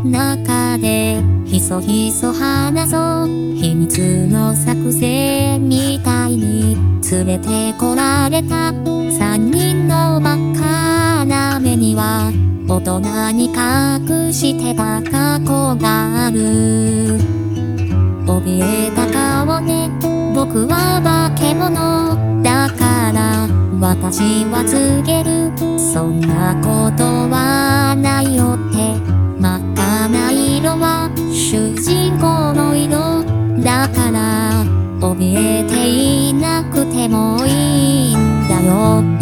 中でひそひそ話そう秘密の作戦みたいに連れてこられた三人の真っ赤な目には大人に隠してた過去がある。怯えた顔で僕は化け物だから私は告げる、そんなことはないよって。真っ赤な色は主人公の色だから怯えていなくてもいいんだよ。